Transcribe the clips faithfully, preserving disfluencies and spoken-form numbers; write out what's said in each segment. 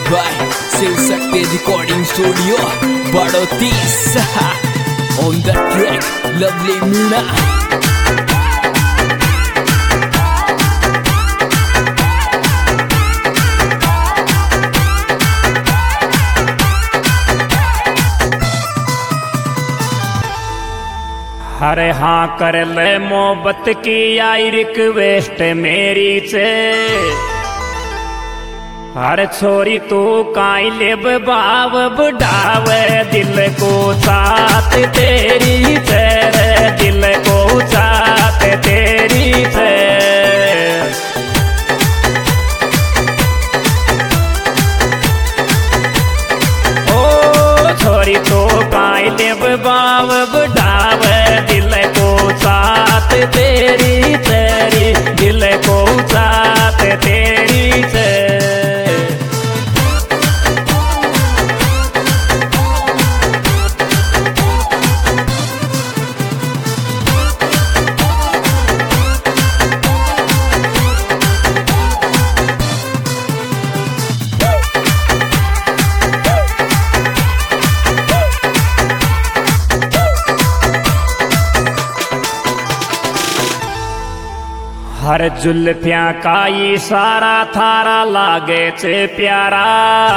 by Shiv Shakti Recording Studio, Badotis. On the track, lovely Meena. अरे हाँ कर ले मोहब्बत की आई रिक्वेस्ट मेरी से। अरे छोरी तू काई ले बाब बुढ़ावे दिल को साथ तेरी से, दिल को साथ तेरी से। ओ छोरी तू काई ले बाब बुढ़ावे दिल को साथ तेरी तेरी, दिल को साथ तेरी से। हर जुल्फिया का इशारा थारा लागे से प्यारा।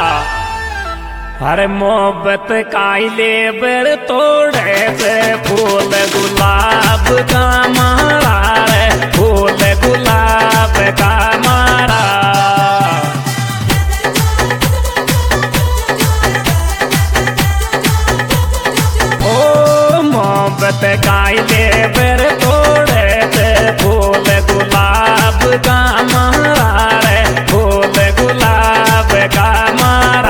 हर मोहब्बत का लेबर तोड़े से फूल गुलाब का मारा रे, फूल गुलाब का मारा। ओ मोहब्बत का लेबर तोड़े से फूल गुलाब का मारा रे, फूल गुलाब का मारा।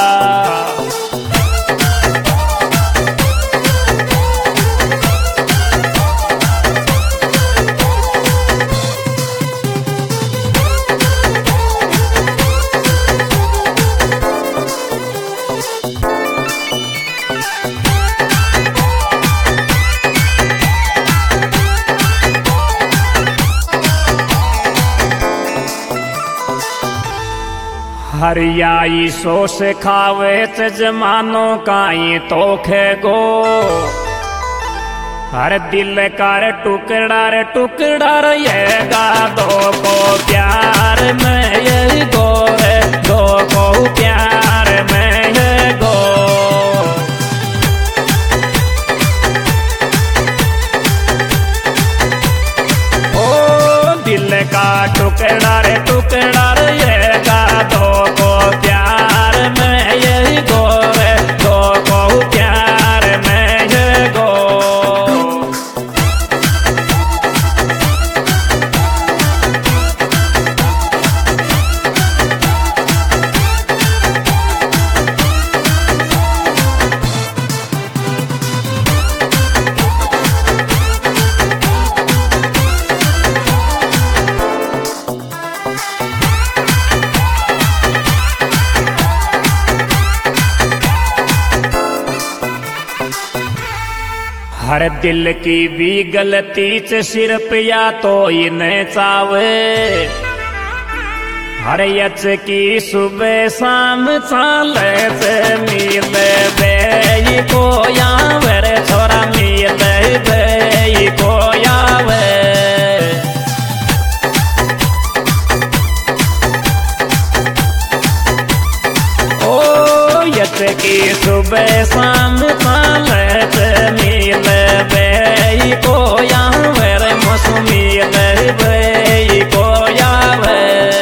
हरियाई सोस खावे ते जमानो काई तोखे गो। हर दिल कर टुकड़ा रे टुकड़ा ये गा दो को प्यार में ये गो रे, दो को प्यार में ये गो। ओ दिल का टुकड़ा रे टुकड़ा ये गा दो को प्यार में ये गो रे, दो को प्यार में ये गो। हर दिल की भी गलती से सिर्फ या तो इन्हें चावे। हर यच की सुबह शाम चाले से मिले बे को यावे रे छोरा, मिले बे को यावे। ओ यच की सुबह शाम चाले से मिले बे को यावे रे मौसमी ले बे को यावे।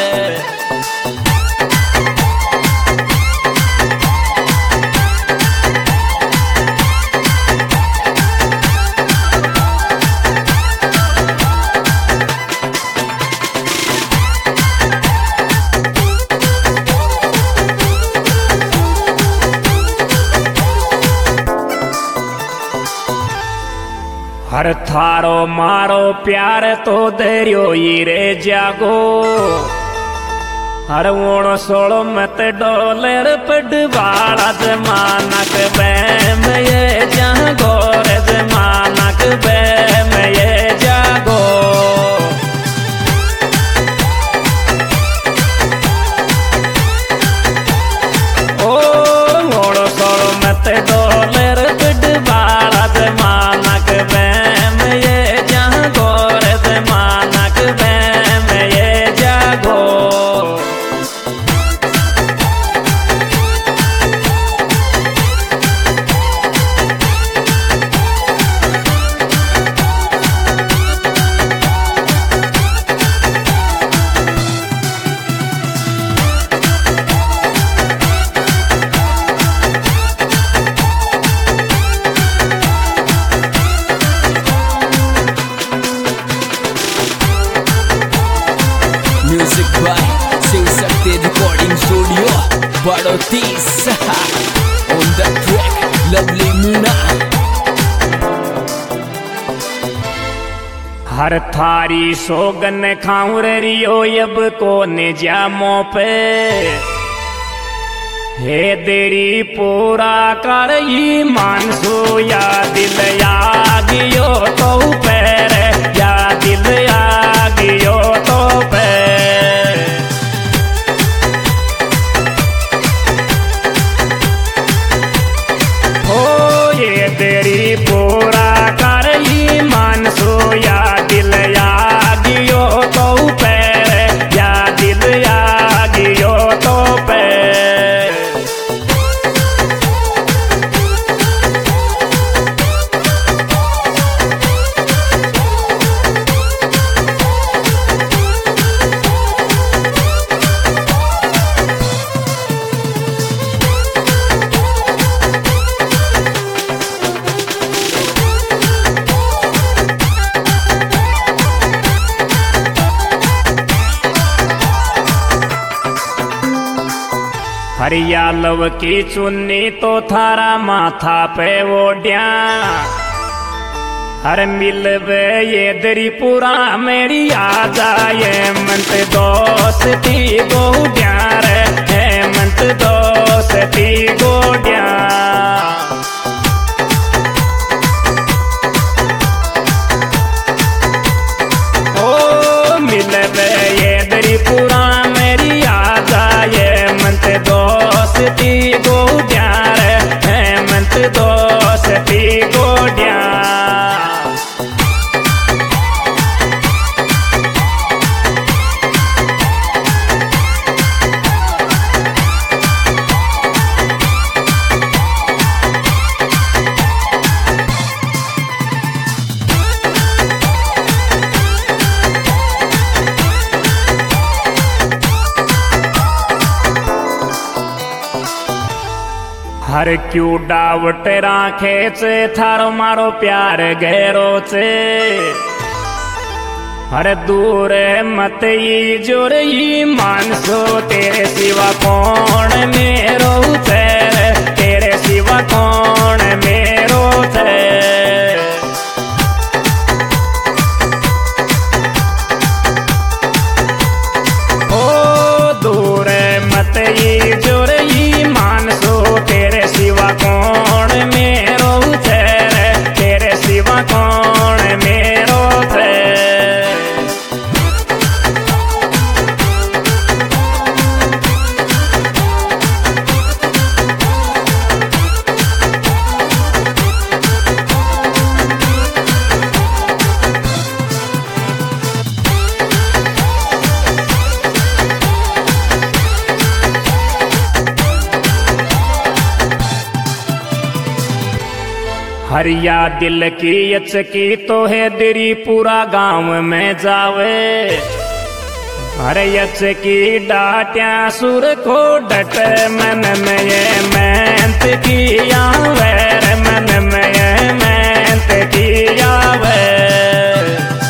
हर थारो मारो प्यार तो दरियो रे जागो। हर वोण सोलो मत डोलर पडवाड़ा जमानक बैम ये जागो रे, जमानक बैम ये जागो। by Shiv Shakti Recording Studio, Badotis. On the track, lovely Meena. हर थारी सोगन खाऊं रियो अब को ने जामो पे हे देरी पूरा कर ईमान सो या दिल आ गियो तो पैर या दिल आ गियो तो पैर हो ये देरी पूरा कर ईमान सो या दिल आ गियो तो पैर या दिल आ गियो तो पैर हरियालव की चुन्नी तो थारा माथा पे ओढ़िया हर मिलवे ये दरीपुरा मेरी आ जाए मंत दोस्ती गोड्या रे है मंत दोस्ती गोड्या ओ मिलवे ये दरीपुरा मेरी आ जाए मंत दोस्ती गोड्या रे है मंत दोस्ती गोड्या हर क्यों डावट राखे से थारो मारो प्यार गहरो से हर दूर मत ई जोर ई मानसो तेरे सिवा कौन मेरो तेरे तेरे सिवा कौन मेरो तेरे ओ दूर मत ई जोर ई मानसो तेरे सिवा कौन मेरो तेरे तेरे सिवा कौन मेरो तेरे हरिया दिल की अचकी तो है दिरी पूरा गांव में जावे हरे अचकी डाट्या सुर को डट मन में ये मेहनत किया वैर मन में ये मेहनत किया वैर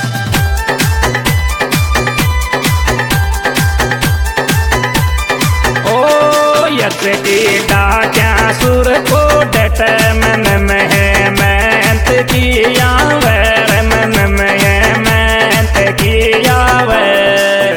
ओ अचकी डाट्या सुर को डट मन में मेहनत किया वैर मन में ये मेहनत किया वैर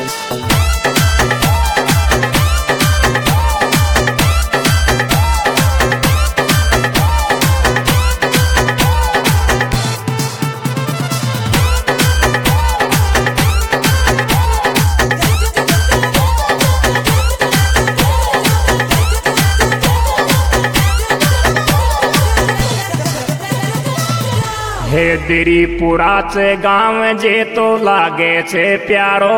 हे दिरीपुरा से गाँव जे तो लागे छे प्यारो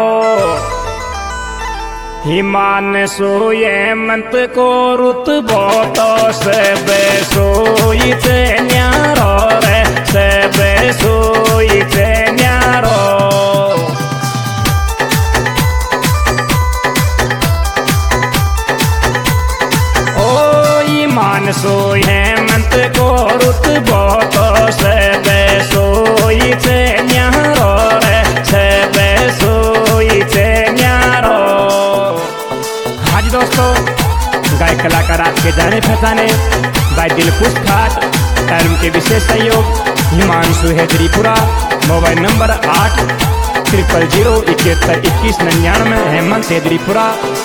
हिमान सोये मंत को रुत बोतो से बेसोई से न्यारो रे से बेसोई से न्यारो ओ ईमान सोये मंत को रुत बोतो से बेसोई से न्यारो रे से बेसोई से न्यारो आपके जाने पहचाने भाई दिलखुश ठाट टाइम के विशेष सहयोग हिमांशु हैदरीपुरा। मोबाइल नंबर आठ ट्रिपल जीरो इकहत्तर इक्कीस निन्यानवे हेमंत हैदरीपुरा।